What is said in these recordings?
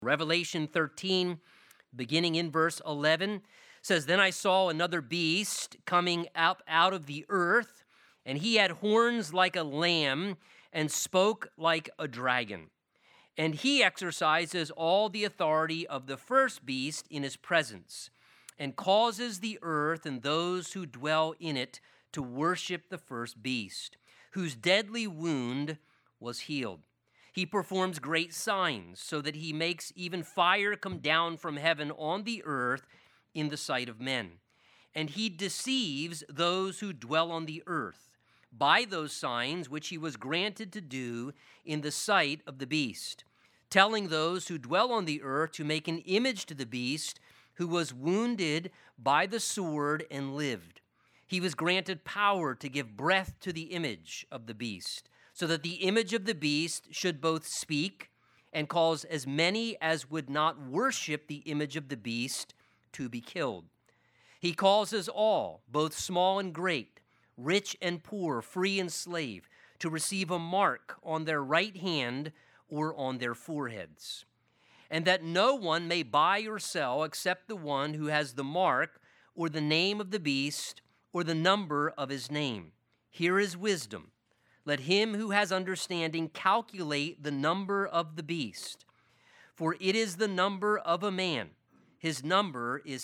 Revelation 13, beginning in verse 11, says, "Then I saw another beast coming up out of the earth, and he had horns like a lamb and spoke like a dragon. And he exercises all the authority of the first beast in his presence, and causes the earth and those who dwell in it to worship the first beast, whose deadly wound was healed. He performs great signs, so that he makes even fire come down from heaven on the earth in the sight of men. And he deceives those who dwell on the earth by those signs which he was granted to do in the sight of the beast, telling those who dwell on the earth to make an image to the beast, who was wounded by the sword and lived. He was granted power to give breath to the image of the beast, so that the image of the beast should both speak and cause as many as would not worship the image of the beast to be killed. He causes all, both small and great, rich and poor, free and slave, to receive a mark on their right hand or on their foreheads, and that no one may buy or sell except the one who has the mark or the name of the beast or the number of his name. Here is wisdom. Let him who has understanding calculate the number of the beast, for it is the number of a man. His number is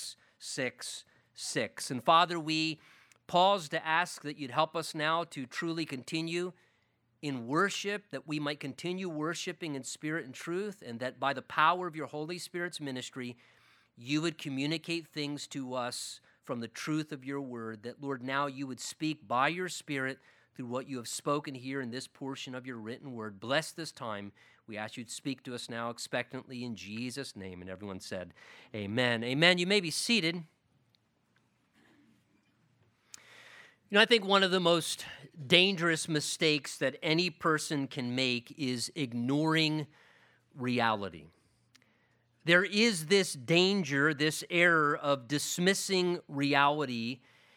666. And Father, we pause to ask that you'd help us now to truly continue in worship, that we might continue worshiping in spirit and truth, and that by the power of your Holy Spirit's ministry, you would communicate things to us from the truth of your word, that, Lord, now you would speak by your Spirit through what you have spoken here in this portion of your written word. Bless this time. We ask you to speak to us now expectantly in Jesus' name. And everyone said, amen. Amen. You may be seated. You know, I think one of the most dangerous mistakes that any person can make is ignoring reality. There is this danger, this error of dismissing reality,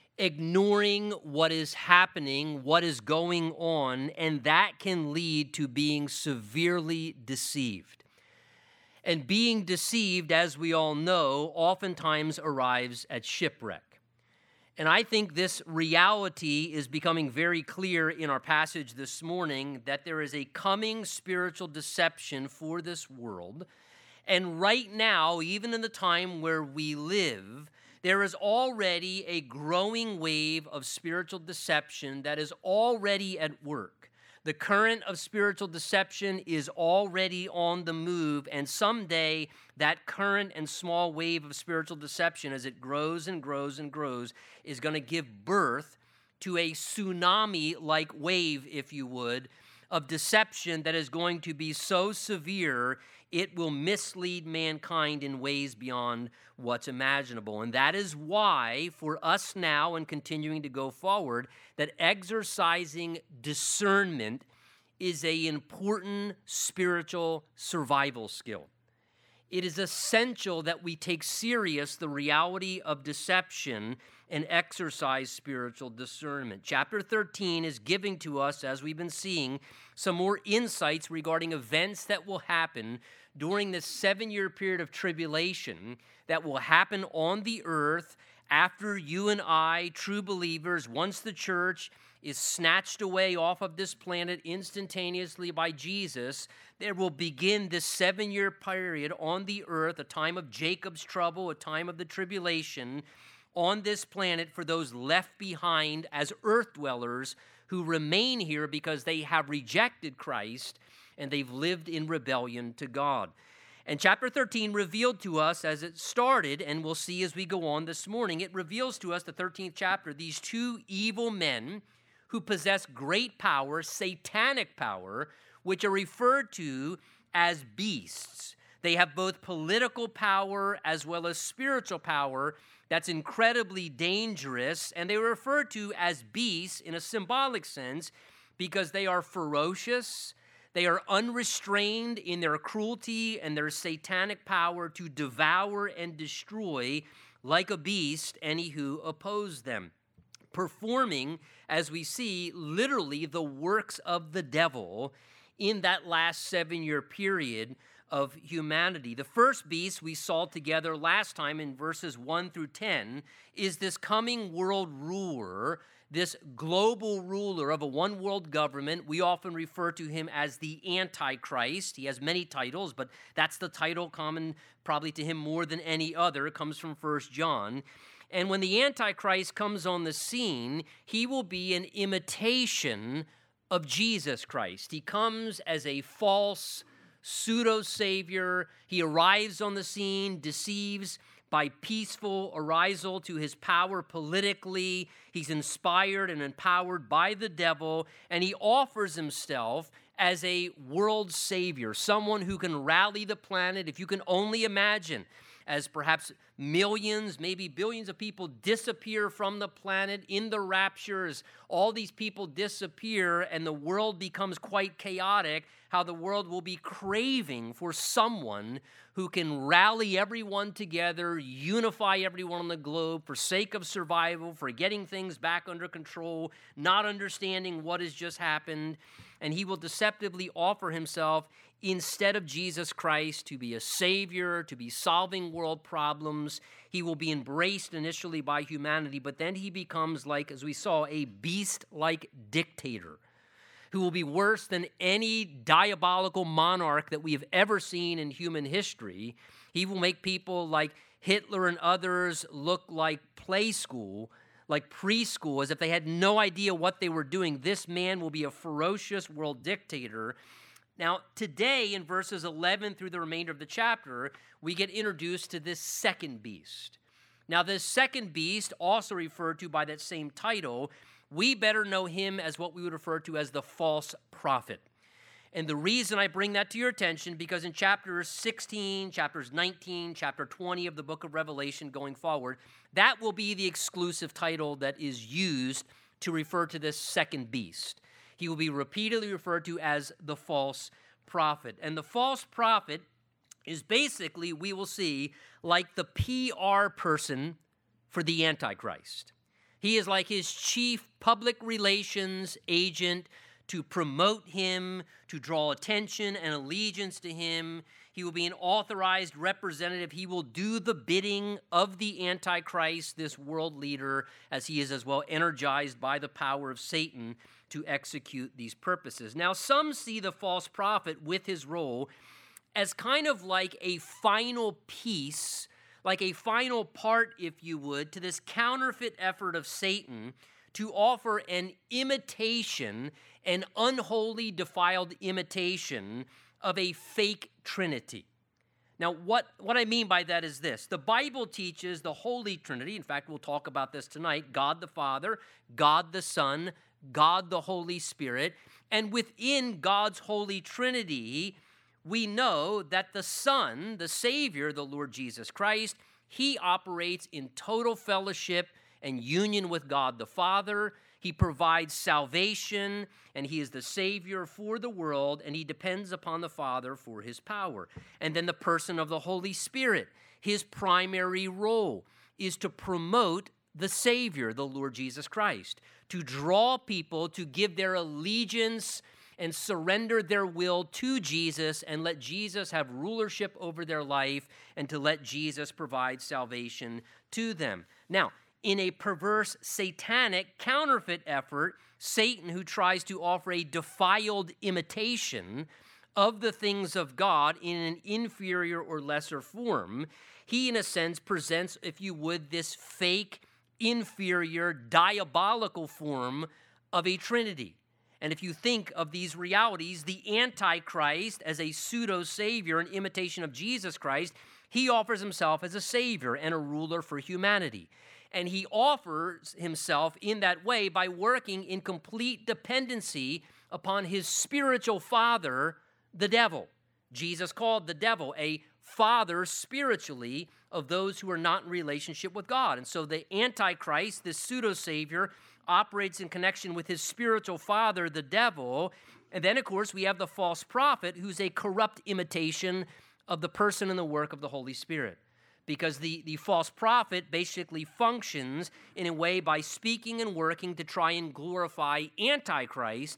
ignoring what is happening, what is going on, and that can lead to being severely deceived. And being deceived, as we all know, oftentimes arrives at shipwreck. And I think this reality is becoming very clear in our passage this morning, that there is a coming spiritual deception for this world. And right now, even in the time where we live, there is already a growing wave of spiritual deception that is already at work. The current of spiritual deception is already on the move, and someday that current and small wave of spiritual deception, as it grows and grows and grows, is going to give birth to a tsunami-like wave, if you would, of deception that is going to be so severe it will mislead mankind in ways beyond what's imaginable. And that is why, for us now and continuing to go forward, that exercising discernment is an important spiritual survival skill. It is essential that we take serious the reality of deception and exercise spiritual discernment. Chapter 13 is giving to us, as we've been seeing, some more insights regarding events that will happen during this 7-year period of tribulation that will happen on the earth after you and I, true believers, once the church is snatched away off of this planet instantaneously by Jesus, there will begin this 7-year period on the earth, a time of Jacob's trouble, a time of the tribulation on this planet for those left behind as earth dwellers who remain here because they have rejected Christ and they've lived in rebellion to God. And chapter 13 revealed to us as it started, and we'll see as we go on this morning, it reveals to us, the 13th chapter, these two evil men who possess great power, satanic power, which are referred to as beasts. They have both political power as well as spiritual power that's incredibly dangerous, and they are referred to as beasts in a symbolic sense because they are ferocious, they are unrestrained in their cruelty and their satanic power to devour and destroy like a beast any who oppose them, performing, as we see, literally the works of the devil in that last 7-year period of humanity. The first beast we saw together last time in verses 1 through 10 is this coming world ruler, this global ruler of a one world government. We often refer to him as the Antichrist. He has many titles, but that's the title common probably to him more than any other. It comes from 1 John. And when the Antichrist comes on the scene, he will be an imitation of Jesus Christ. He comes as a false pseudo-savior. He arrives on the scene, deceives by peaceful arousal to his power politically. He's inspired and empowered by the devil, and he offers himself as a world savior, someone who can rally the planet. If you can only imagine, as perhaps millions, maybe billions of people disappear from the planet in the rapture, as all these people disappear and the world becomes quite chaotic, how the world will be craving for someone who can rally everyone together, unify everyone on the globe for sake of survival, for getting things back under control, not understanding what has just happened. And he will deceptively offer himself instead of Jesus Christ to be a savior, to be solving world problems. He will be embraced initially by humanity, but then he becomes, like, as we saw, a beast-like dictator who will be worse than any diabolical monarch that we have ever seen in human history. He will make people like Hitler and others look like play school, like preschool, as if they had no idea what they were doing. This man will be a ferocious world dictator. Now, today, in verses 11 through the remainder of the chapter, we get introduced to this second beast. Now, this second beast, also referred to by that same title, we better know him as what we would refer to as the false prophet. And the reason I bring that to your attention, because in chapters 16, chapters 19, chapter 20 of the book of Revelation going forward, that will be the exclusive title that is used to refer to this second beast. He will be repeatedly referred to as the false prophet. And the false prophet is basically, we will see, like the PR person for the Antichrist. He is like his chief public relations agent to promote him, to draw attention and allegiance to him. He will be an authorized representative. He will do the bidding of the Antichrist, this world leader, as he is as well energized by the power of Satan to execute these purposes. Now, some see the false prophet with his role as kind of like a final piece, like a final part, if you would, to this counterfeit effort of Satan to offer an imitation, an unholy, defiled imitation of a fake Trinity. Now, what I mean by that is this. The Bible teaches the Holy Trinity. In fact, we'll talk about this tonight. God the Father, God the Son, God the Holy Spirit. And within God's Holy Trinity, we know that the Son, the Savior, the Lord Jesus Christ, he operates in total fellowship and union with God the Father. He provides salvation, and he is the Savior for the world, and he depends upon the Father for his power. And then the person of the Holy Spirit, his primary role is to promote the Savior, the Lord Jesus Christ, to draw people to give their allegiance and surrender their will to Jesus and let Jesus have rulership over their life and to let Jesus provide salvation to them. Now, in a perverse, satanic, counterfeit effort, Satan, who tries to offer a defiled imitation of the things of God in an inferior or lesser form, he, in a sense, presents, if you would, this fake, inferior, diabolical form of a Trinity. And if you think of these realities, the Antichrist as a pseudo-savior, an imitation of Jesus Christ, he offers himself as a savior and a ruler for humanity. And he offers himself in that way by working in complete dependency upon his spiritual father, the devil. Jesus called the devil a father spiritually of those who are not in relationship with God. And so the Antichrist, this pseudo-savior, operates in connection with his spiritual father, the devil. And then, of course, we have the false prophet, who's a corrupt imitation of the person and the work of the Holy Spirit. Because the false prophet basically functions in a way by speaking and working to try and glorify Antichrist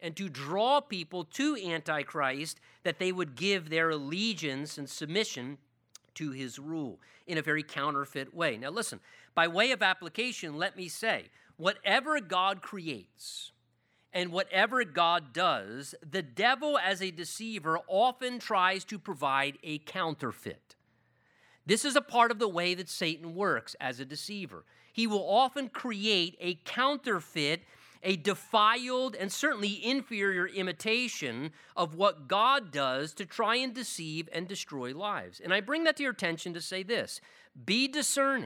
and to draw people to Antichrist, that they would give their allegiance and submission to his rule in a very counterfeit way. Now listen, by way of application, let me say, whatever God creates and whatever God does, the devil as a deceiver often tries to provide a counterfeit. This is a part of the way that Satan works as a deceiver. He will often create a counterfeit, a defiled and certainly inferior imitation of what God does to try and deceive and destroy lives. And I bring that to your attention to say this: be discerning.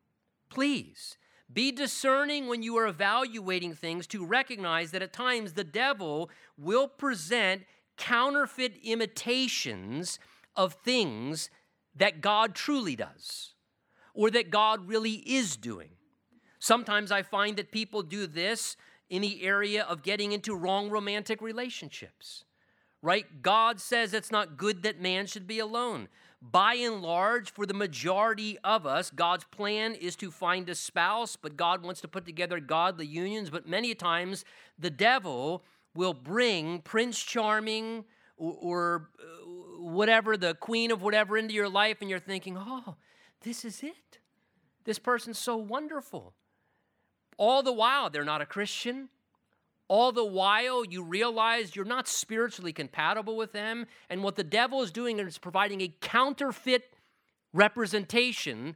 Please, be discerning when you are evaluating things, to recognize that at times the devil will present counterfeit imitations of things that God truly does, or that God really is doing. Sometimes I find that people do this in the area of getting into wrong romantic relationships, right? God says it's not good that man should be alone. By and large, for the majority of us, God's plan is to find a spouse, but God wants to put together godly unions. But many times, the devil will bring Prince Charming or whatever, the queen of whatever, into your life, and you're thinking, oh, this is it. This person's so wonderful. All the while, they're not a Christian. All the while, you realize you're not spiritually compatible with them. And what the devil is doing is providing a counterfeit representation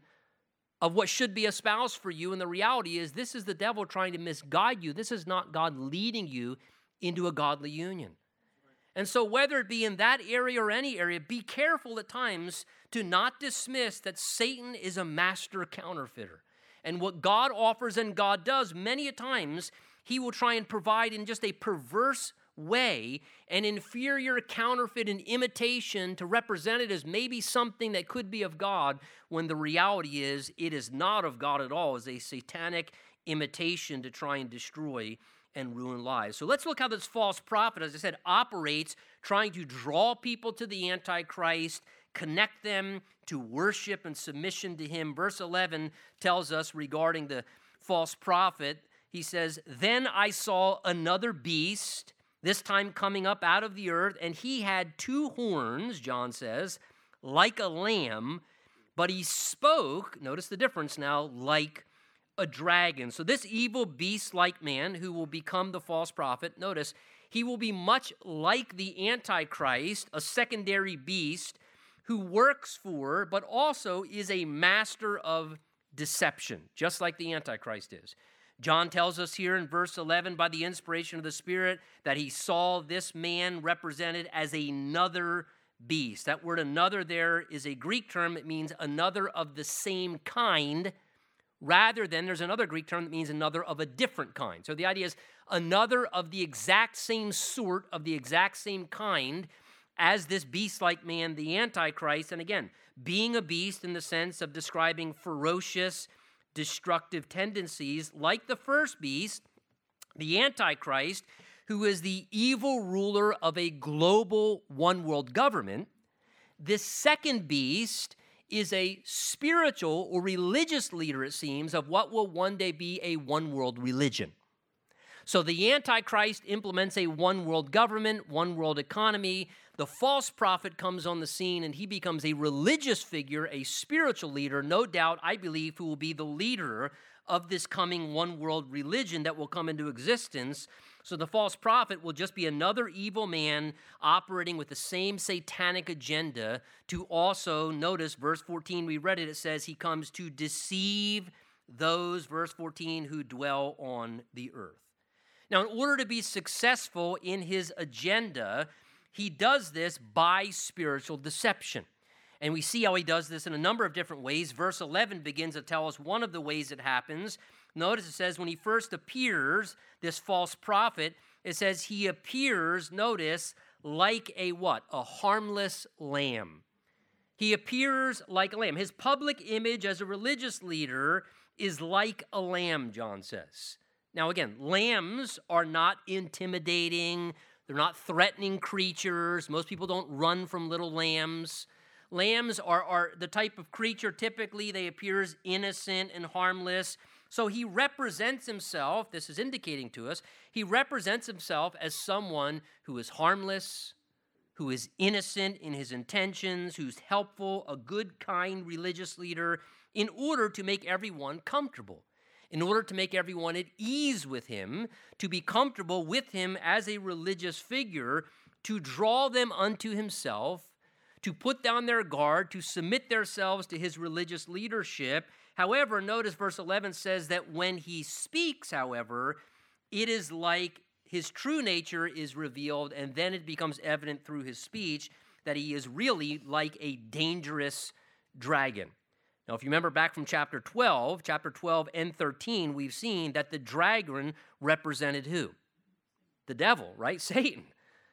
of what should be a spouse for you. And the reality is, this is the devil trying to misguide you. This is not God leading you into a godly union. And so whether it be in that area or any area, be careful at times to not dismiss that Satan is a master counterfeiter. And what God offers and God does, many a times, he will try and provide in just a perverse way an inferior counterfeit and imitation to represent it as maybe something that could be of God, when the reality is it is not of God at all. It's a satanic imitation to try and destroy and ruin lives. So let's look how this false prophet, as I said, operates, trying to draw people to the Antichrist, connect them to worship and submission to him. Verse 11 tells us regarding the false prophet, he says, "Then I saw another beast, this time coming up out of the earth, and he had 2 horns," John says, "like a lamb, but he spoke," notice the difference now, "like a dragon." So this evil beast-like man who will become the false prophet, notice, he will be much like the Antichrist, a secondary beast who works for, but also is a master of deception, just like the Antichrist is. John tells us here in verse 11, by the inspiration of the Spirit, that he saw this man represented as another beast. That word another there is a Greek term. It means another of the same kind, rather than there's another Greek term that means another of a different kind. So the idea is another of the exact same sort, of the exact same kind as this beast-like man, the Antichrist. And again, being a beast in the sense of describing ferocious, destructive tendencies, like the first beast, the Antichrist, who is the evil ruler of a global one-world government. This second beast is a spiritual or religious leader, it seems, of what will one day be a one-world religion. So the Antichrist implements a one-world government, one-world economy. The false prophet comes on the scene, and he becomes a religious figure, a spiritual leader, no doubt, I believe, who will be the leader of this coming one-world religion that will come into existence. So the false prophet will just be another evil man operating with the same satanic agenda to also, notice verse 14, we read it, it says he comes to deceive those, verse 14, who dwell on the earth. Now, in order to be successful in his agenda, he does this by spiritual deception. And we see how he does this in a number of different ways. Verse 11 begins to tell us one of the ways it happens. Notice it says when he first appears, this false prophet, it says he appears, notice, like a what? A harmless lamb. He appears like a lamb. His public image as a religious leader is like a lamb, John says. Now again, lambs are not intimidating. They're not threatening creatures. Most people don't run from little lambs. Lambs are the type of creature, typically they appear as innocent and harmless. So he represents himself, this is indicating to us, he represents himself as someone who is harmless, who is innocent in his intentions, who's helpful, a good, kind religious leader, in order to make everyone comfortable, in order to make everyone at ease with him, to be comfortable with him as a religious figure, to draw them unto himself, to put down their guard, to submit themselves to his religious leadership. However, notice verse 11 says that when he speaks, however, it is like his true nature is revealed, and then it becomes evident through his speech that he is really like a dangerous dragon. Now, if you remember back from chapter 12 and 13, we've seen that the dragon represented who? The devil, right? Satan.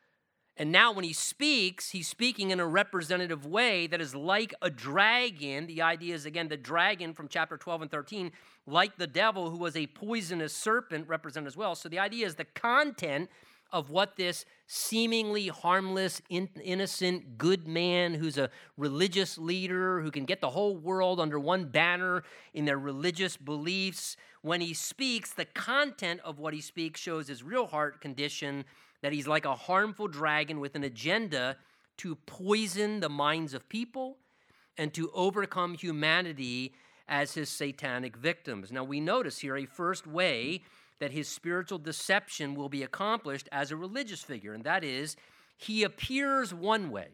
And now when he speaks, he's speaking in a representative way that is like a dragon. The idea is, again, the dragon from chapter 12 and 13, like the devil who was a poisonous serpent, represented as well. So the idea is the content of what this seemingly harmless, innocent, good man who's a religious leader who can get the whole world under one banner in their religious beliefs, when he speaks, the content of what he speaks shows his real heart condition, that he's like a harmful dragon with an agenda to poison the minds of people and to overcome humanity as his satanic victims. Now, we notice here a first way that his spiritual deception will be accomplished as a religious figure, and that is, he appears one way.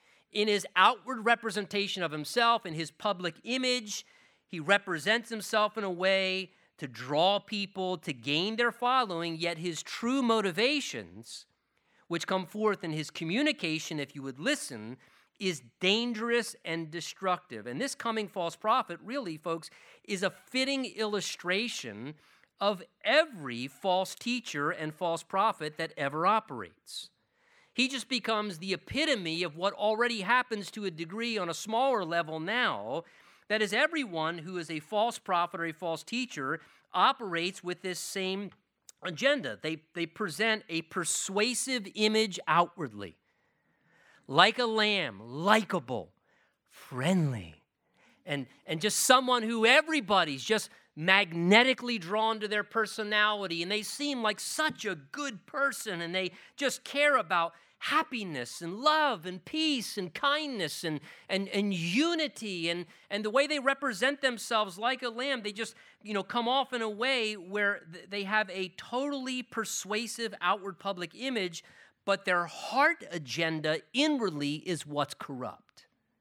In his outward representation of himself, in his public image, he represents himself in a way to draw people, to gain their following, yet his true motivations, which come forth in his communication, if you would listen, is dangerous and destructive. And this coming false prophet, really, folks, is a fitting illustration of every false teacher and false prophet that ever operates. He just becomes the epitome of what already happens to a degree on a smaller level now. That is, everyone who is a false prophet or a false teacher operates with this same agenda. They present a persuasive image outwardly, like a lamb, likable, friendly, and just someone who everybody's just magnetically drawn to their personality, and they seem like such a good person, and they just care about happiness and love and peace and kindness and unity and the way they represent themselves like a lamb. They just, come off in a way where they have a totally persuasive outward public image, but their heart agenda inwardly is what's corrupt.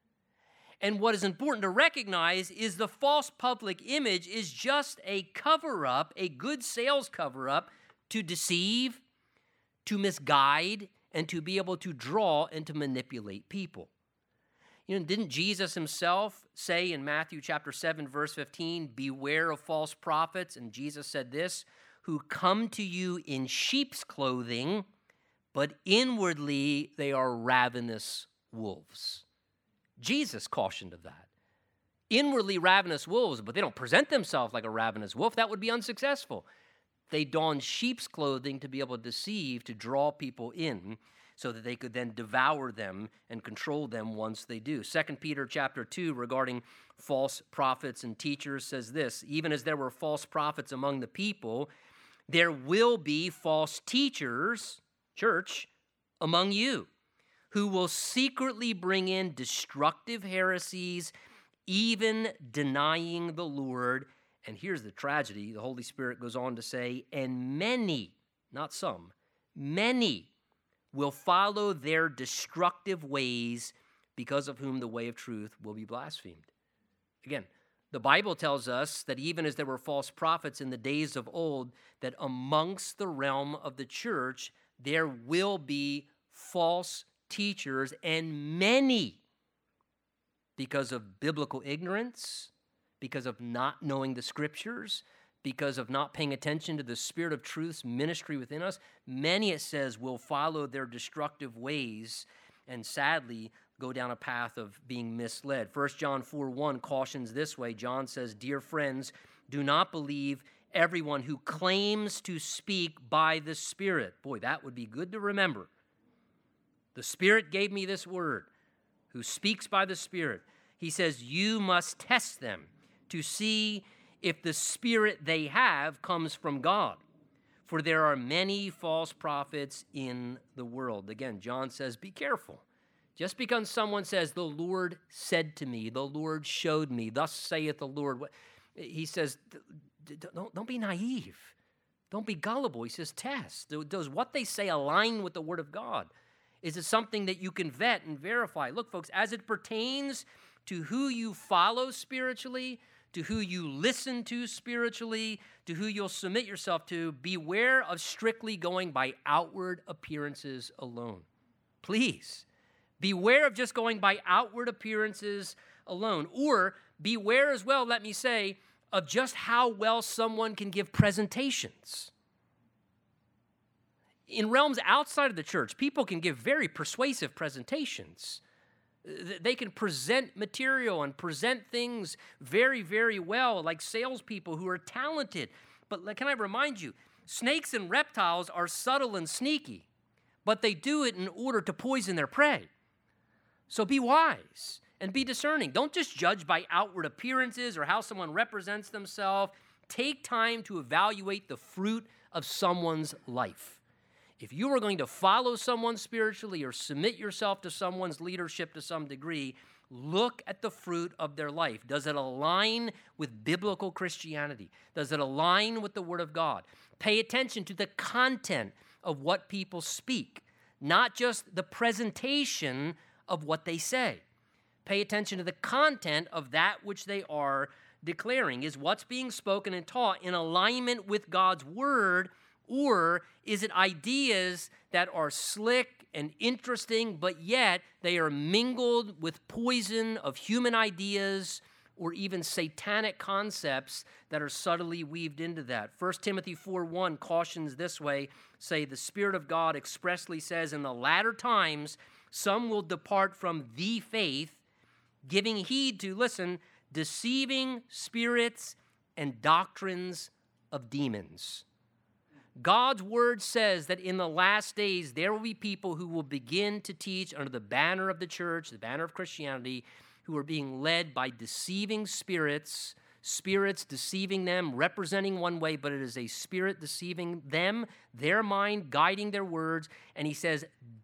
And what is important to recognize is the false public image is just a cover-up, a good sales cover-up to deceive, to misguide, and to be able to draw and to manipulate people. Didn't Jesus himself say in Matthew chapter 7, verse 15, beware of false prophets? And Jesus said this, who come to you in sheep's clothing, but inwardly they are ravenous wolves. Jesus cautioned of that. Inwardly ravenous wolves, but they don't present themselves like a ravenous wolf. That would be unsuccessful. They don sheep's clothing to be able to deceive, to draw people in, so that they could then devour them and control them once they do. 2 Peter chapter 2, regarding false prophets and teachers, says this, even as there were false prophets among the people, there will be false teachers, church, among you, who will secretly bring in destructive heresies, even denying the Lord. And here's the tragedy. The Holy Spirit goes on to say, and many, not some, many will follow their destructive ways, because of whom the way of truth will be blasphemed. Again, the Bible tells us that even as there were false prophets in the days of old, that amongst the realm of the church, there will be false teachers, and many, because of biblical ignorance, because of not knowing the scriptures, because of not paying attention to the Spirit of Truth's ministry within us, many, it says, will follow their destructive ways and sadly go down a path of being misled. 1 John 4:1 cautions this way. John says, dear friends, do not believe everyone who claims to speak by the Spirit. Boy, that would be good to remember. The Spirit gave me this word, who speaks by the Spirit. He says, you must test them to see if the spirit they have comes from God. For there are many false prophets in the world. Again, John says, be careful. Just because someone says, the Lord said to me, the Lord showed me, thus saith the Lord. He says, don't be naive. Don't be gullible. He says, test. Does what they say align with the Word of God? Is it something that you can vet and verify? Look, folks, as it pertains to who you follow spiritually, to who you listen to spiritually, to who you'll submit yourself to, beware of strictly going by outward appearances alone. Please, beware of just going by outward appearances alone. Or beware as well, let me say, of just how well someone can give presentations. In realms outside of the church, people can give very persuasive presentations. They can present material and present things very, very well, like salespeople who are talented. But can I remind you, snakes and reptiles are subtle and sneaky, but they do it in order to poison their prey. So be wise and be discerning. Don't just judge by outward appearances or how someone represents themselves. Take time to evaluate the fruit of someone's life. If you are going to follow someone spiritually or submit yourself to someone's leadership to some degree, look at the fruit of their life. Does it align with biblical Christianity? Does it align with the Word of God? Pay attention to the content of what people speak, not just the presentation of what they say. Pay attention to the content of that which they are declaring. Is what's being spoken and taught in alignment with God's Word, or is it ideas that are slick and interesting, but yet they are mingled with poison of human ideas or even satanic concepts that are subtly weaved into that? 1 Timothy 4:1 cautions this way, say, the Spirit of God expressly says, in the latter times, some will depart from the faith, giving heed to, listen, deceiving spirits and doctrines of demons. God's word says that in the last days, there will be people who will begin to teach under the banner of the church, the banner of Christianity, who are being led by deceiving spirits deceiving them, representing one way, but it is a spirit deceiving them, their mind, guiding their words. And he says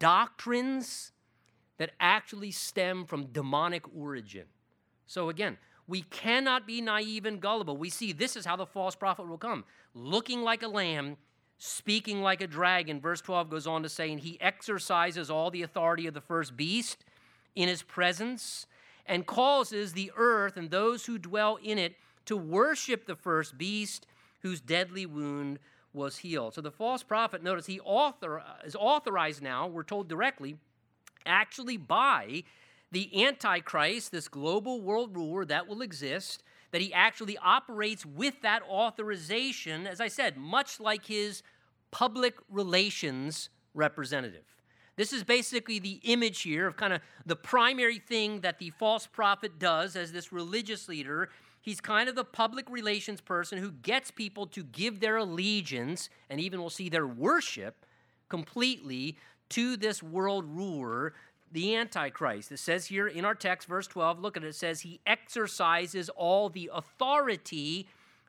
doctrines that actually stem from demonic origin. So again, we cannot be naive and gullible. We see this is how the false prophet will come, looking like a lamb, speaking like a dragon. Verse 12 goes on to say, and he exercises all the authority of the first beast in his presence and causes the earth and those who dwell in it to worship the first beast whose deadly wound was healed. So the false prophet, notice, he is authorized now, we're told directly, actually by the Antichrist, this global world ruler that will exist, that he actually operates with that authorization, as I said, much like his public relations representative. This is basically the image here of kind of the primary thing that the false prophet does as this religious leader. He's kind of the public relations person who gets people to give their allegiance, and even we'll see their worship, completely to this world ruler, the Antichrist. It says here in our text, verse 12, look at it, it says he exercises all the authority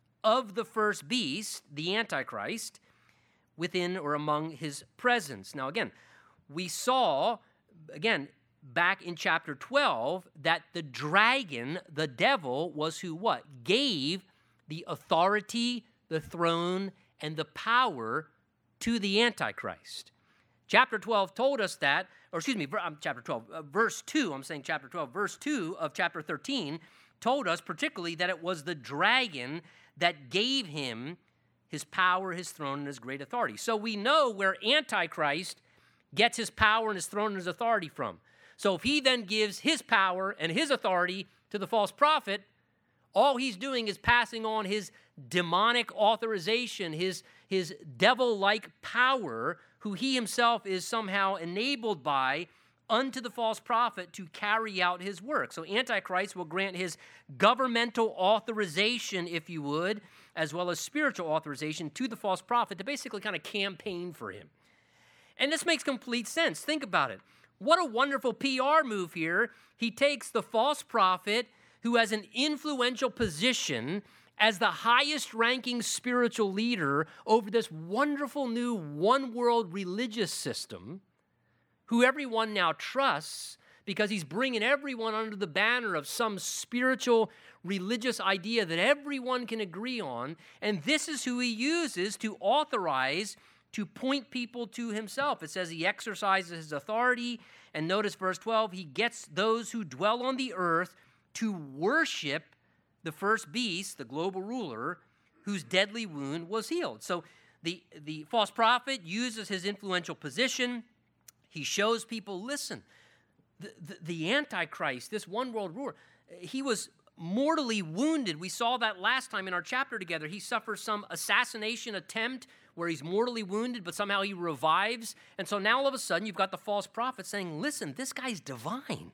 of the first beast, the Antichrist, within or among his presence. Now again, we saw, again, back in chapter 12, that the dragon, the devil, was who what? Gave the authority, the throne, and the power to the Antichrist. Chapter 12 told us that, or excuse me, chapter 12, verse 2, I'm saying chapter 12, verse 2 of chapter 13 told us particularly that it was the dragon that gave him his power, his throne, and his great authority. So we know where Antichrist gets his power and his throne and his authority from. So if he then gives his power and his authority to the false prophet, all he's doing is passing on his demonic authorization, his devil-like power, who he himself is somehow enabled by, unto the false prophet to carry out his work. So Antichrist will grant his governmental authorization, if you would, as well as spiritual authorization to the false prophet to basically kind of campaign for him. And this makes complete sense. Think about it. What a wonderful PR move here. He takes the false prophet who has an influential position as the highest ranking spiritual leader over this wonderful new one world religious system, who everyone now trusts because he's bringing everyone under the banner of some spiritual religious idea that everyone can agree on. And this is who he uses to authorize, to point people to himself. It says he exercises his authority. And notice verse 12, he gets those who dwell on the earth to worship the first beast, the global ruler, whose deadly wound was healed. So the false prophet uses his influential position. He shows people, listen, the Antichrist, this one world ruler, he was mortally wounded. We saw that last time in our chapter together. He suffers some assassination attempt where he's mortally wounded, but somehow he revives. And so now all of a sudden you've got the false prophet saying, listen, this guy's divine.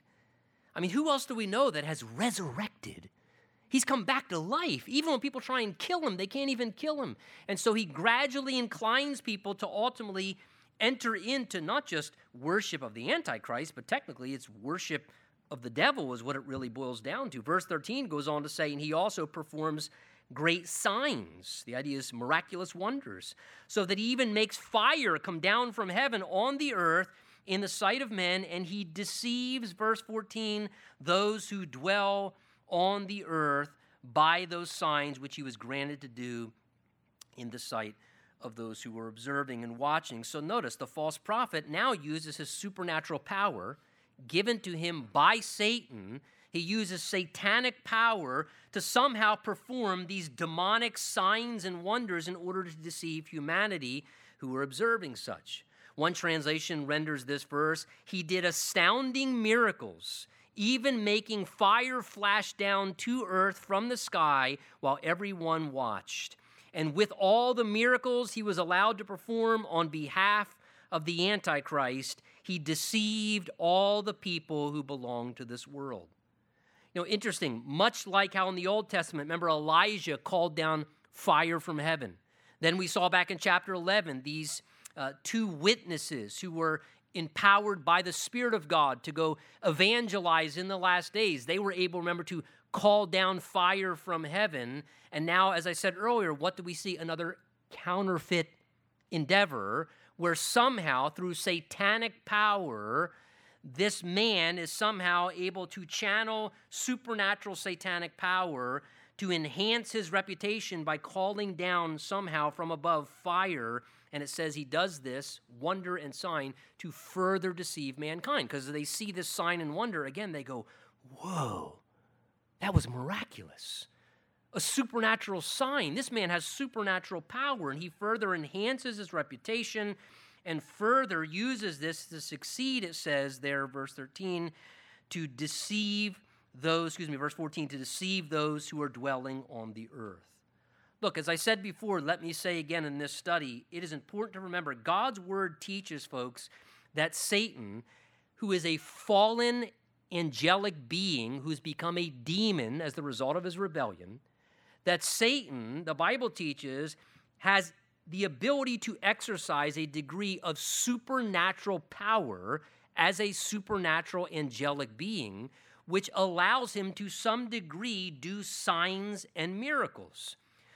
I mean, who else do we know that has resurrected? He's come back to life. Even when people try and kill him, they can't even kill him. And so he gradually inclines people to ultimately enter into not just worship of the Antichrist, but technically it's worship of the devil is what it really boils down to. Verse 13 goes on to say, and he also performs great signs. The idea is miraculous wonders, so that he even makes fire come down from heaven on the earth in the sight of men, and he deceives, verse 14, those who dwell on the earth by those signs which he was granted to do in the sight of those who were observing and watching. So notice, the false prophet now uses his supernatural power given to him by Satan. He uses satanic power to somehow perform these demonic signs and wonders in order to deceive humanity who were observing such. One translation renders this verse, he did astounding miracles, even making fire flash down to earth from the sky while everyone watched. And with all the miracles he was allowed to perform on behalf of the Antichrist, he deceived all the people who belong to this world. You know, interesting, much like how in the Old Testament, remember Elijah called down fire from heaven. Then we saw back in chapter 11, these two witnesses who were empowered by the Spirit of God to go evangelize in the last days. They were able, remember, to call down fire from heaven. And now, as I said earlier, what do we see? Another counterfeit endeavor where somehow through satanic power, this man is somehow able to channel supernatural satanic power to enhance his reputation by calling down somehow from above fire. And it says he does this wonder and sign to further deceive mankind, because they see this sign and wonder, again, they go, whoa, that was miraculous. A supernatural sign. This man has supernatural power, and he further enhances his reputation and further uses this to succeed, it says there, verse 13, to deceive those, verse 14, to deceive those who are dwelling on the earth. Look, as I said before, let me say again in this study, it is important to remember God's word teaches, folks, that Satan, who is a fallen angelic being who's become a demon as the result of his rebellion, that Satan, the Bible teaches, has the ability to exercise a degree of supernatural power as a supernatural angelic being, which allows him to some degree do signs and miracles.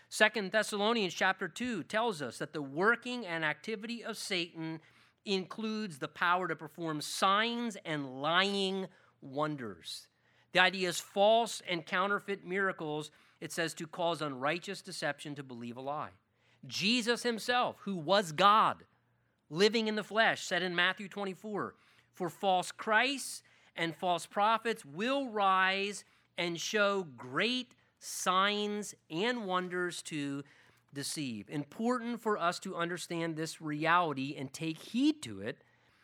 2 Thessalonians chapter 2 tells us that the working and activity of Satan includes the power to perform signs and lying wonders. The idea is false and counterfeit miracles, it says, to cause unrighteous deception to believe a lie. Jesus himself, who was God, living in the flesh, said in Matthew 24, for false Christs and false prophets will rise and show great signs and wonders to deceive. Important for us to understand this reality and take heed to it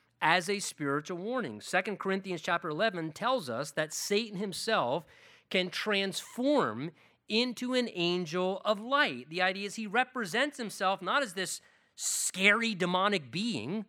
as a spiritual warning. 2 Corinthians chapter 11 tells us that Satan himself can transform into an angel of light. The idea is he represents himself not as this scary demonic being.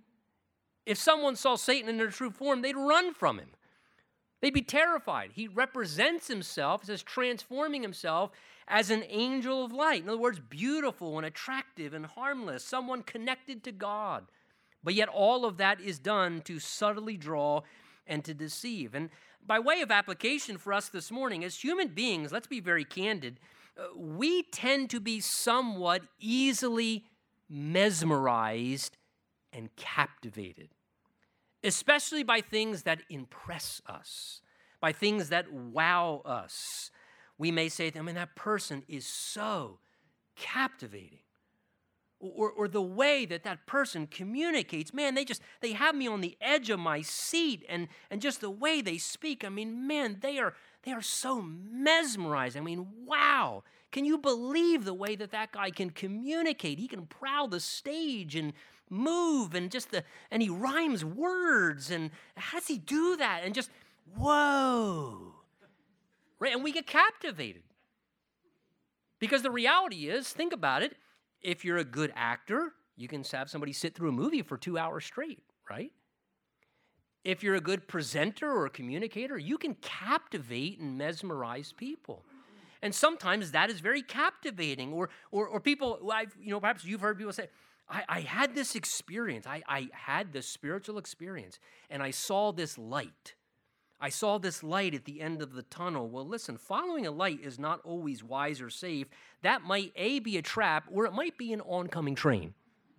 If someone saw Satan in their true form, they'd run from him. They'd be terrified. He represents himself as transforming himself as an angel of light. In other words, beautiful and attractive and harmless, someone connected to God. But yet all of that is done to subtly draw and to deceive. And by way of application for us this morning, as human beings, let's be very candid, we tend to be somewhat easily mesmerized and captivated, especially by things that impress us, by things that wow us. We may say, that person is so captivating. Or the way that person communicates, man, they have me on the edge of my seat, and just the way they speak, man, they are so mesmerizing. Wow. Can you believe the way that guy can communicate? He can prowl the stage and move, and and he rhymes words, and how does he do that? And just, whoa. Right? And we get captivated. Because the reality is, think about it, if you're a good actor, you can have somebody sit through a movie for 2 hours straight, right? If you're a good presenter or a communicator, you can captivate and mesmerize people. And sometimes that is very captivating. Or people, perhaps you've heard people say, I had this experience. I had this spiritual experience, and I saw this light. I saw this light at the end of the tunnel. Well, listen, following a light is not always wise or safe. That might, A, be a trap, or it might be an oncoming train.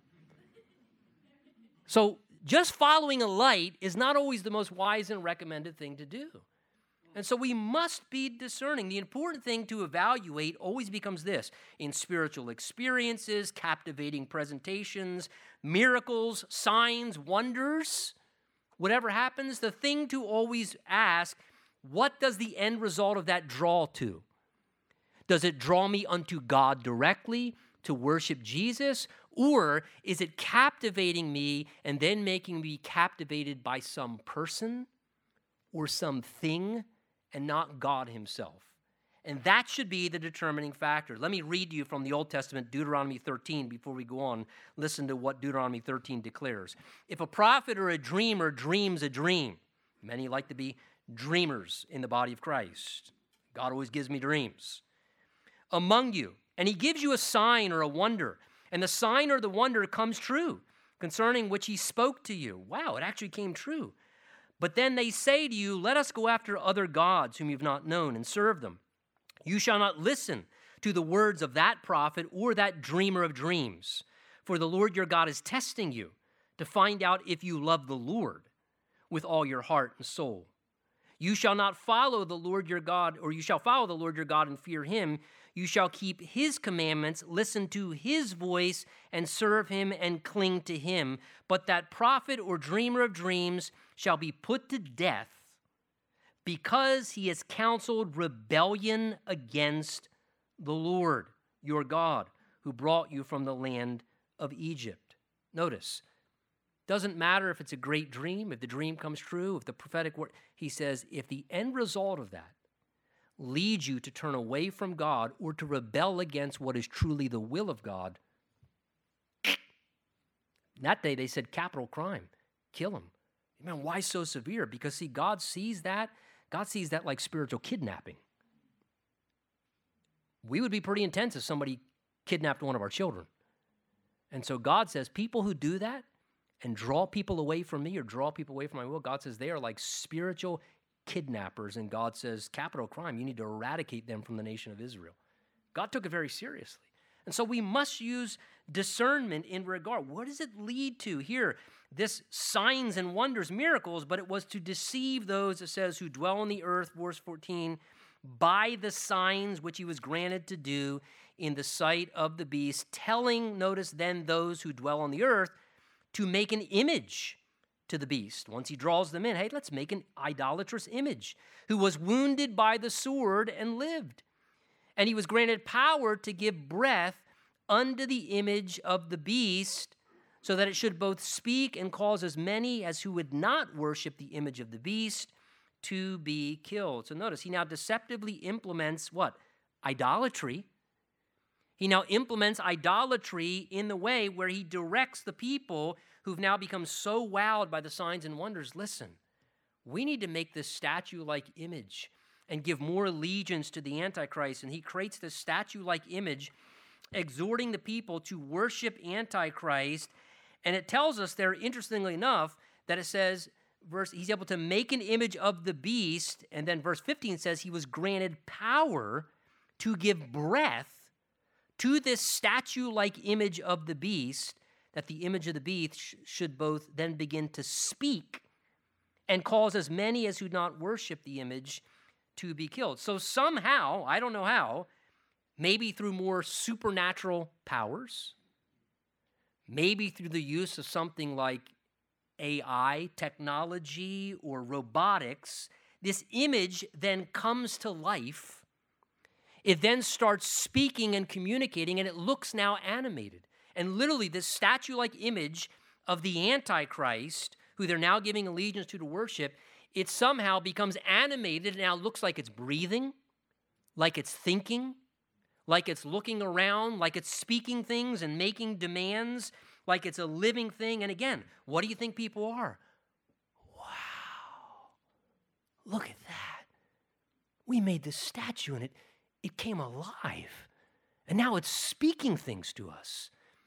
So just following a light is not always the most wise and recommended thing to do. And so we must be discerning. The important thing to evaluate always becomes this: in spiritual experiences, captivating presentations, miracles, signs, wonders, whatever happens, the thing to always ask, what does the end result of that draw to? Does it draw me unto God directly to worship Jesus? Or is it captivating me and then making me captivated by some person or something and not God himself? And that should be the determining factor. Let me read to you from the Old Testament, Deuteronomy 13, before we go on. Listen to what Deuteronomy 13 declares. If a prophet or a dreamer dreams a dream, many like to be dreamers in the body of Christ. God always gives me dreams. Among you, and he gives you a sign or a wonder, and the sign or the wonder comes true, concerning which he spoke to you. Wow, it actually came true. But then they say to you, let us go after other gods whom you've not known and serve them. You shall not listen to the words of that prophet or that dreamer of dreams, for the Lord your God is testing you to find out if you love the Lord with all your heart and soul. You shall not follow the Lord your God, or you shall follow the Lord your God and fear him. You shall keep his commandments, listen to his voice, and serve him and cling to him. But that prophet or dreamer of dreams shall be put to death, because he has counseled rebellion against the Lord your God, who brought you from the land of Egypt. Notice, doesn't matter if it's a great dream, if the dream comes true, if the prophetic word, he says, if the end result of that leads you to turn away from God or to rebel against what is truly the will of God, that day they said capital crime, kill him. Man, why so severe? Because see, God sees that like spiritual kidnapping. We would be pretty intense if somebody kidnapped one of our children. And so God says people who do that and draw people away from me or draw people away from my will, God says they are like spiritual kidnappers. And God says, capital crime, you need to eradicate them from the nation of Israel. God took it very seriously. And so we must use discernment in regard. What does it lead to here? This signs and wonders, miracles, but it was to deceive those, it says, who dwell on the earth, verse 14, by the signs which he was granted to do in the sight of the beast, telling, notice, then those who dwell on the earth to make an image to the beast. Once he draws them in, hey, let's make an idolatrous image, who was wounded by the sword and lived. And he was granted power to give breath unto the image of the beast, so that it should both speak and cause as many as who would not worship the image of the beast to be killed. So notice, he now deceptively implements what? Idolatry. He now implements idolatry in the way where he directs the people who've now become so wowed by the signs and wonders. Listen, we need to make this statue-like image and give more allegiance to the Antichrist. And he creates this statue-like image, exhorting the people to worship Antichrist. And it tells us there, interestingly enough, that it says he's able to make an image of the beast, and then verse 15 says he was granted power to give breath to this statue-like image of the beast, that the image of the beast should both then begin to speak and cause as many as who not worship the image to be killed. So somehow, I don't know how, maybe through more supernatural powers, maybe through the use of something like AI technology or robotics, this image then comes to life. It then starts speaking and communicating, and it looks now animated. And literally, this statue-like image of the Antichrist, who they're now giving allegiance to worship, it somehow becomes animated and now looks like it's breathing, like it's thinking, like it's looking around, like it's speaking things and making demands, like it's a living thing. And again, what do you think people are? Wow, look at that. We made this statue and it came alive. And now it's speaking things to us.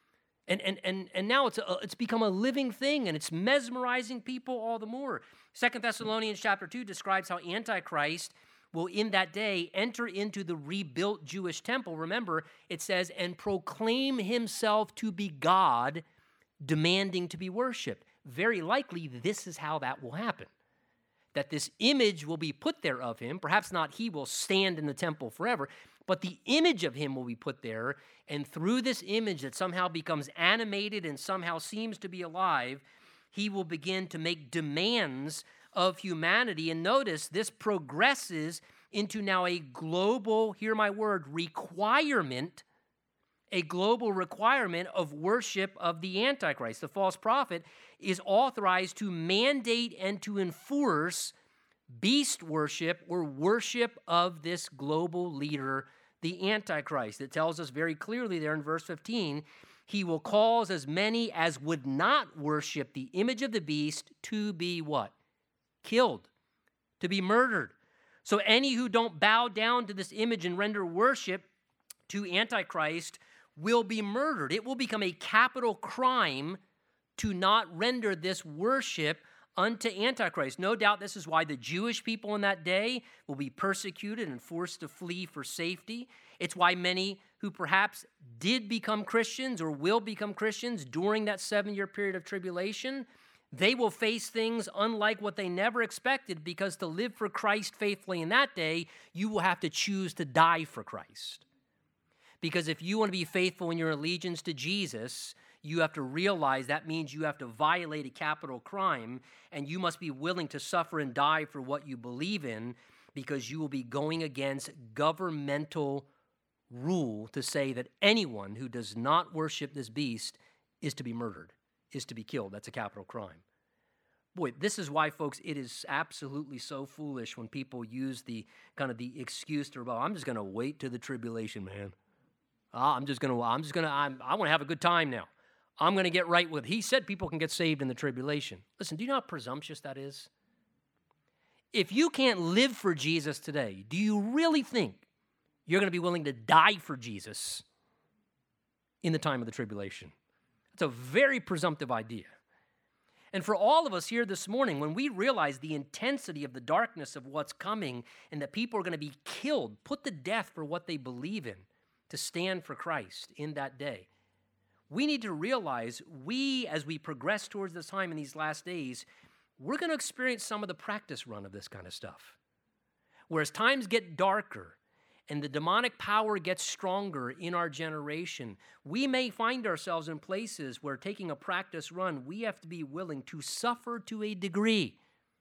And now it's become a living thing, and it's mesmerizing people all the more. 2 Thessalonians chapter 2 describes how Antichrist will in that day enter into the rebuilt Jewish temple. Remember, it says, and proclaim himself to be God, demanding to be worshiped. Very likely, this is how that will happen. That this image will be put there of him. Perhaps not he will stand in the temple forever, but the image of him will be put there, and through this image that somehow becomes animated and somehow seems to be alive, he will begin to make demands of humanity. And notice, this progresses into now a global, hear my word, requirement, a global requirement of worship of the Antichrist. The false prophet is authorized to mandate and to enforce beast worship or worship of this global leader, the Antichrist. It tells us very clearly there in verse 15, he will cause as many as would not worship the image of the beast to be what? Killed, to be murdered. So any who don't bow down to this image and render worship to Antichrist will be murdered. It will become a capital crime to not render this worship unto Antichrist. No doubt this is why the Jewish people in that day will be persecuted and forced to flee for safety. It's why many who perhaps did become Christians or will become Christians during that 7-year period of tribulation, they will face things unlike what they never expected, because to live for Christ faithfully in that day, you will have to choose to die for Christ. Because if you want to be faithful in your allegiance to Jesus, you have to realize that means you have to violate a capital crime, and you must be willing to suffer and die for what you believe in, because you will be going against governmental rule to say that anyone who does not worship this beast is to be murdered, is to be killed. That's a capital crime. Boy, this is why, folks, it is absolutely so foolish when people use the kind of the excuse to rebel. I'm just going to wait to the tribulation, man. I want to have a good time now. I'm going to get right with it. He said people can get saved in the tribulation. Listen, do you know how presumptuous that is? If you can't live for Jesus today, do you really think you're going to be willing to die for Jesus in the time of the tribulation? That's a very presumptive idea. And for all of us here this morning, when we realize the intensity of the darkness of what's coming and that people are going to be killed, put to death for what they believe in, to stand for Christ in that day, we need to realize as we progress towards this time in these last days, we're going to experience some of the practice run of this kind of stuff. Whereas times get darker and the demonic power gets stronger in our generation, we may find ourselves in places where, taking a practice run, we have to be willing to suffer to a degree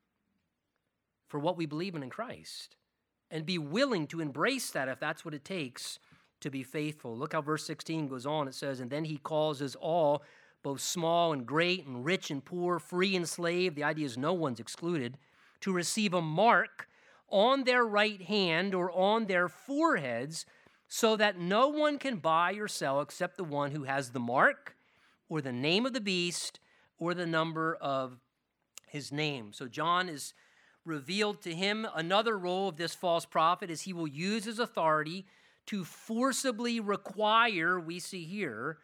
for what we believe in Christ, and be willing to embrace that if that's what it takes to be faithful. Look how verse 16 goes on. It says, and then he causes all, both small and great and rich and poor, free and slave, the idea is no one's excluded, to receive a mark on their right hand or on their foreheads, so that no one can buy or sell except the one who has the mark or the name of the beast or the number of his name. So John is revealed to him another role of this false prophet, is he will use his authority to forcibly require, we see here,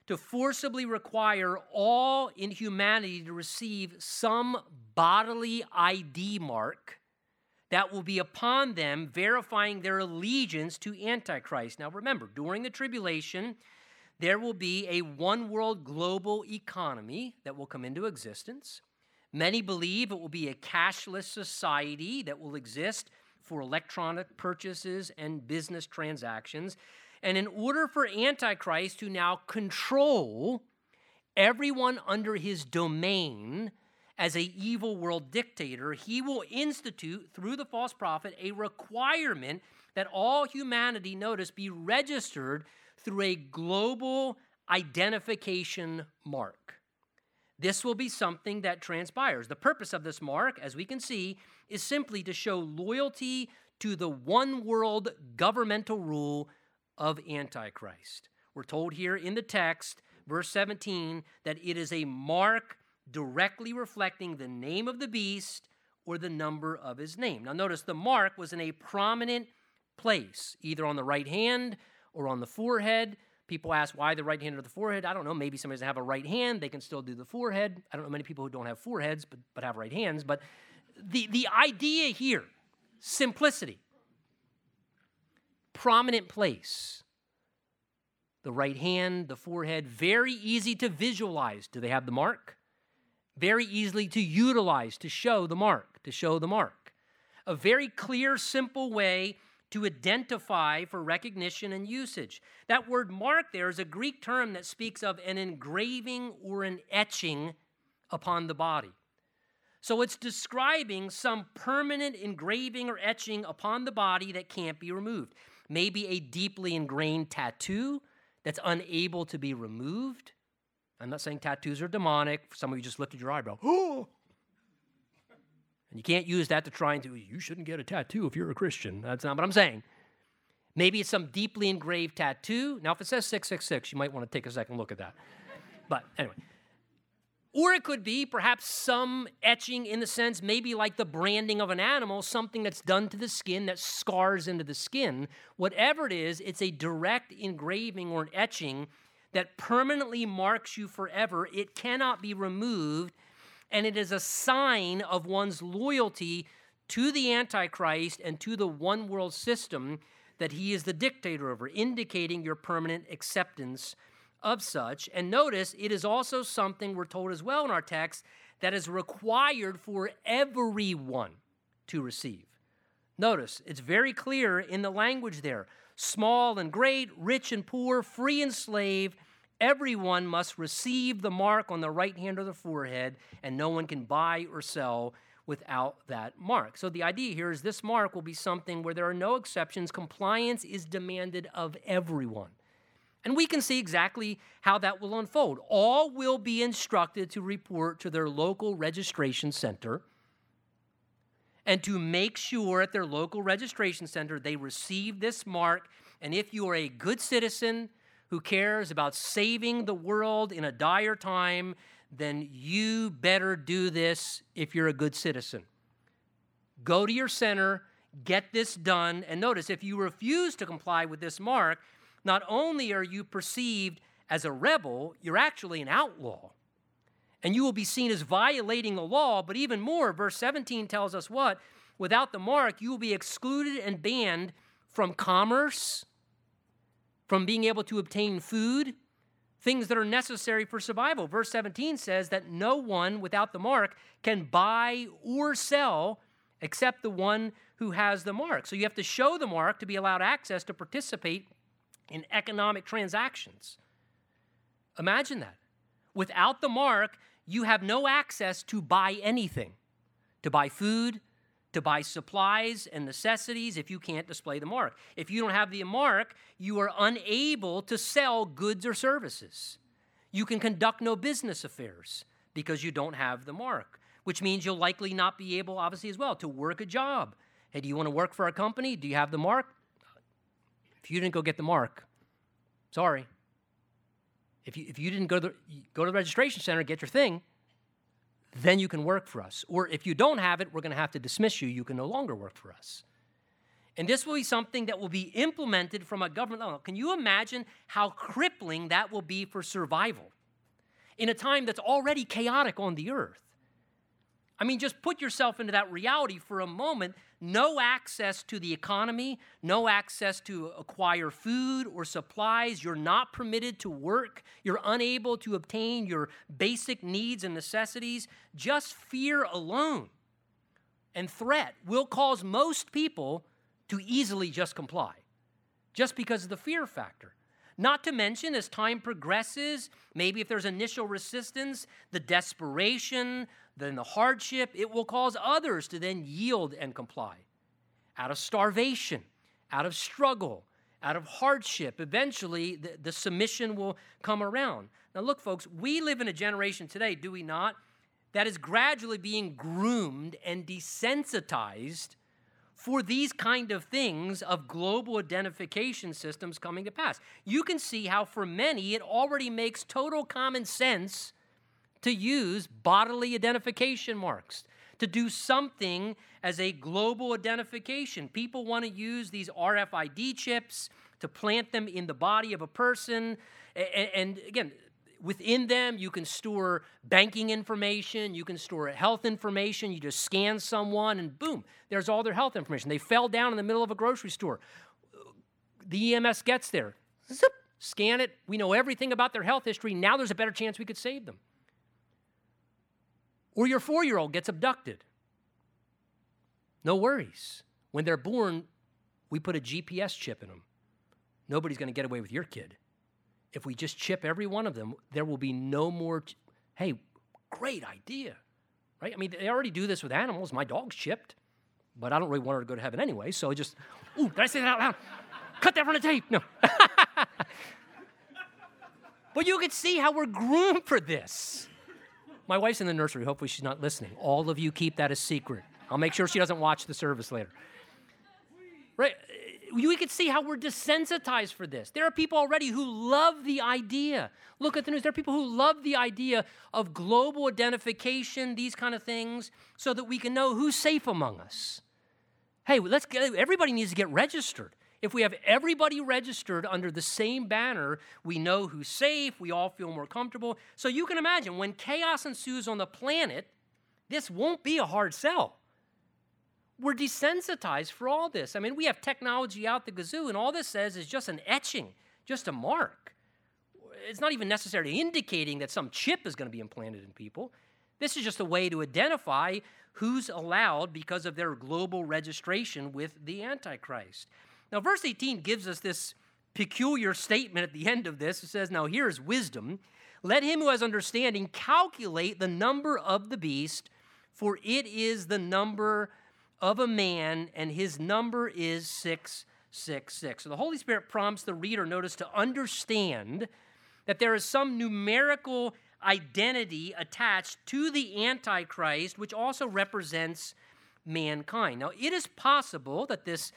to forcibly require all in humanity to receive some bodily ID mark that will be upon them, verifying their allegiance to Antichrist. Now remember, during the tribulation, there will be a one-world global economy that will come into existence. Many believe it will be a cashless society that will exist for electronic purchases and business transactions. And in order for Antichrist to now control everyone under his domain as an evil world dictator, he will institute, through the false prophet, a requirement that all humanity, notice, be registered through a global identification mark. This will be something that transpires. The purpose of this mark, as we can see, is simply to show loyalty to the one world governmental rule of Antichrist. We're told here in the text, verse 17, that it is a mark directly reflecting the name of the beast or the number of his name. Now notice the mark was in a prominent place, either on the right hand or on the forehead. People ask why the right hand or the forehead. I don't know. Maybe somebody doesn't have a right hand. They can still do the forehead. I don't know many people who don't have foreheads but have right hands. But the idea here, simplicity, prominent place. The right hand, the forehead, very easy to visualize. Do they have the mark? Very easily to utilize, to show the mark, A very clear, simple way to identify for recognition and usage. That word mark there is a Greek term that speaks of an engraving or an etching upon the body. So it's describing some permanent engraving or etching upon the body that can't be removed. Maybe a deeply ingrained tattoo that's unable to be removed. I'm not saying tattoos are demonic. Some of you just lifted your eyebrow. Oh! And you can't use that to try and do, you shouldn't get a tattoo if you're a Christian. That's not what I'm saying. Maybe it's some deeply engraved tattoo. Now, if it says 666, you might want to take a second look at that. But anyway. Or it could be perhaps some etching in the sense, maybe like the branding of an animal, something that's done to the skin that scars into the skin. Whatever it is, it's a direct engraving or an etching that permanently marks you forever. It cannot be removed, and it is a sign of one's loyalty to the Antichrist and to the one world system that he is the dictator over, indicating your permanent acceptance of such. And notice, it is also something we're told as well in our text that is required for everyone to receive. Notice, it's very clear in the language there. Small and great, rich and poor, free and slave, everyone must receive the mark on the right hand or the forehead, and no one can buy or sell without that mark. So the idea here is this mark will be something where there are no exceptions. Compliance is demanded of everyone. And we can see exactly how that will unfold. All will be instructed to report to their local registration center and to make sure at their local registration center they receive this mark. And if you are a good citizen who cares about saving the world in a dire time, then you better do this if you're a good citizen. Go to your center, get this done, and notice if you refuse to comply with this mark, not only are you perceived as a rebel, you're actually an outlaw. And you will be seen as violating the law, but even more, verse 17 tells us what? Without the mark, you will be excluded and banned from commerce, from being able to obtain food, things that are necessary for survival. Verse 17 says that no one without the mark can buy or sell except the one who has the mark. So you have to show the mark to be allowed access to participate in economic transactions. Imagine that. Without the mark, you have no access to buy anything, to buy food, to buy supplies and necessities if you can't display the mark. If you don't have the mark, you are unable to sell goods or services. You can conduct no business affairs because you don't have the mark, which means you'll likely not be able, obviously, as well, to work a job. Hey, do you want to work for a company? Do you have the mark? If you didn't go get the mark, sorry. If you didn't go to the registration center and get your thing, then you can work for us. Or if you don't have it, we're going to have to dismiss you. You can no longer work for us. And this will be something that will be implemented from a government level. Can you imagine how crippling that will be for survival in a time that's already chaotic on the earth? I mean, just put yourself into that reality for a moment. No access to the economy, no access to acquire food or supplies. You're not permitted to work. You're unable to obtain your basic needs and necessities. Just fear alone and threat will cause most people to easily just comply, just because of the fear factor. Not to mention, as time progresses, maybe if there's initial resistance, the desperation, then the hardship, it will cause others to then yield and comply. Out of starvation, out of struggle, out of hardship, eventually the submission will come around. Now look, folks, we live in a generation today, do we not, that is gradually being groomed and desensitized for these kind of things of global identification systems coming to pass. You can see how for many it already makes total common sense to use bodily identification marks, to do something as a global identification. People want to use these RFID chips to plant them in the body of a person. And again, within them, you can store banking information, you can store health information. You just scan someone and boom, there's all their health information. They fell down in the middle of a grocery store. The EMS gets there, zip, scan it. We know everything about their health history. Now there's a better chance we could save them. Or your 4-year-old gets abducted. No worries. When they're born, we put a GPS chip in them. Nobody's going to get away with your kid. If we just chip every one of them, there will be no more. Hey, great idea, right? I mean, they already do this with animals. My dog's chipped, but I don't really want her to go to heaven anyway, so just, ooh, did I say that out loud? Cut that from the tape. No. But you can see how we're groomed for this. My wife's in the nursery. Hopefully she's not listening. All of you keep that a secret. I'll make sure she doesn't watch the service later. Right? We can see how we're desensitized for this. There are people already who love the idea. Look at the news. There are people who love the idea of global identification, these kind of things, so that we can know who's safe among us. Hey, everybody needs to get registered. If we have everybody registered under the same banner, we know who's safe, we all feel more comfortable. So you can imagine when chaos ensues on the planet, this won't be a hard sell. We're desensitized for all this. I mean, we have technology out the gazoo, and all this says is just an etching, just a mark. It's not even necessarily indicating that some chip is going to be implanted in people. This is just a way to identify who's allowed because of their global registration with the Antichrist. Now, verse 18 gives us this peculiar statement at the end of this. It says, now here is wisdom. Let him who has understanding calculate the number of the beast, for it is the number of a man, and his number is 666. So the Holy Spirit prompts the reader, notice, to understand that there is some numerical identity attached to the Antichrist, which also represents mankind. Now, it is possible that this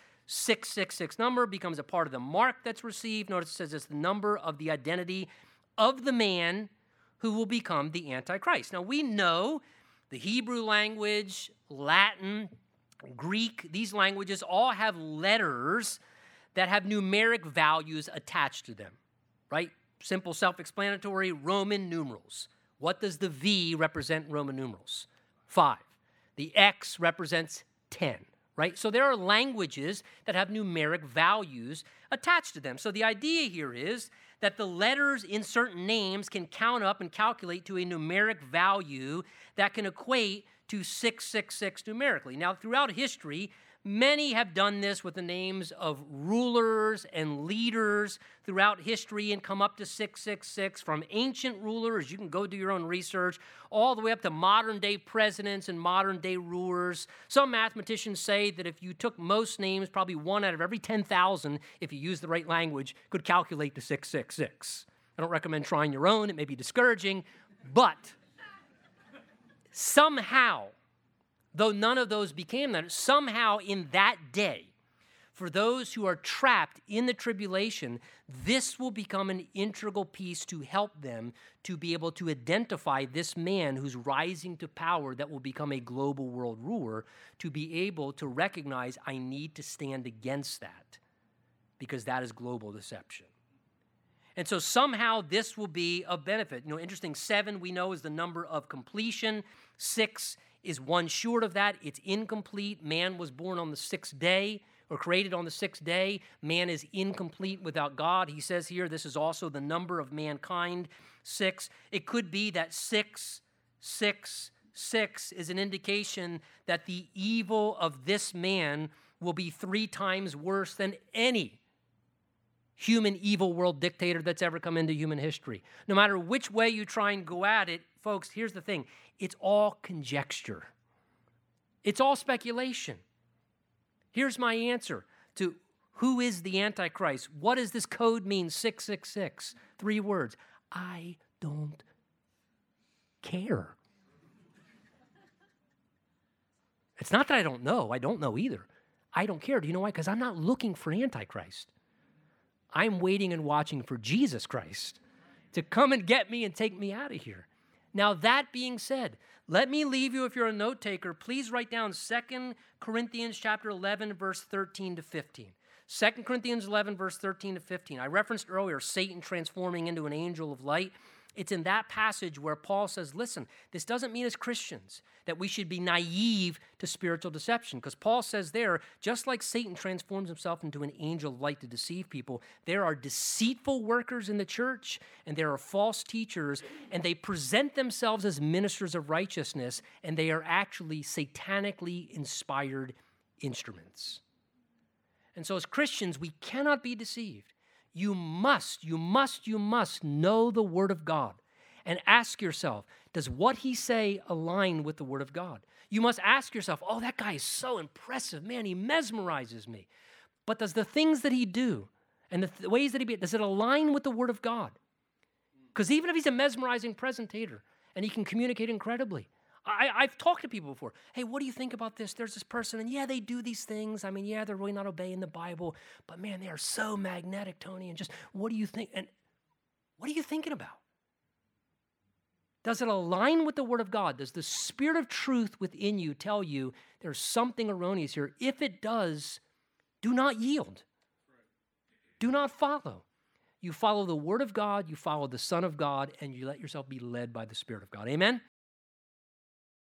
666 number becomes a part of the mark that's received. Notice it says it's the number of the identity of the man who will become the Antichrist. Now, we know the Hebrew language, Latin, Greek, these languages all have letters that have numeric values attached to them, right? Simple, self-explanatory, Roman numerals. What does the V represent in Roman numerals? 5. The X represents 10, right? So there are languages that have numeric values attached to them. So the idea here is that the letters in certain names can count up and calculate to a numeric value that can equate to 666 numerically. Now, throughout history, many have done this with the names of rulers and leaders throughout history and come up to 666, from ancient rulers, you can go do your own research, all the way up to modern-day presidents and modern-day rulers. Some mathematicians say that if you took most names, probably 1 out of every 10,000, if you use the right language, could calculate to 666. I don't recommend trying your own. It may be discouraging, but somehow, though none of those became that, somehow in that day, For those who are trapped in the tribulation, this will become an integral piece to help them to be able to identify this man who's rising to power that will become a global world ruler, to be able to recognize, I need to stand against that, because that is global deception. And so somehow this will be a benefit. Interesting, 7 we know is the number of completion. 6 is one short of that. It's incomplete. Man was born on the 6th day, or created on the 6th day. Man is incomplete without God. He says here this is also the number of mankind, 6. It could be that 6, 6, 6 is an indication that the evil of this man will be 3 times worse than any human evil world dictator that's ever come into human history. No matter which way you try and go at it, folks, here's the thing. It's all conjecture. It's all speculation. Here's my answer to who is the Antichrist. What does this code mean, 666? 3 words. I don't care. It's not that I don't know. I don't know either. I don't care. Do you know why? Because I'm not looking for Antichrist. I'm waiting and watching for Jesus Christ to come and get me and take me out of here. Now, that being said, let me leave you, if you're a note taker, please write down 2 Corinthians chapter 11, verse 13 to 15. 2 Corinthians 11, verse 13 to 15. I referenced earlier Satan transforming into an angel of light. It's in that passage where Paul says, listen, this doesn't mean as Christians that we should be naive to spiritual deception, because Paul says there, just like Satan transforms himself into an angel of light to deceive people, there are deceitful workers in the church, and there are false teachers, and they present themselves as ministers of righteousness, and they are actually satanically inspired instruments. And so as Christians, we cannot be deceived. You must know the Word of God and ask yourself, does what he say align with the Word of God? You must ask yourself, oh, that guy is so impressive. Man, he mesmerizes me. But does the things that he do and the ways that he be, does it align with the Word of God? Because even if he's a mesmerizing presentator and he can communicate incredibly, I've talked to people before. Hey, what do you think about this? There's this person, and yeah, they do these things. I mean, yeah, they're really not obeying the Bible, but man, they are so magnetic, Tony. And just, what do you think? And what are you thinking about? Does it align with the Word of God? Does the Spirit of truth within you tell you there's something erroneous here? If it does, do not yield. Do not follow. You follow the Word of God, you follow the Son of God, and you let yourself be led by the Spirit of God. Amen?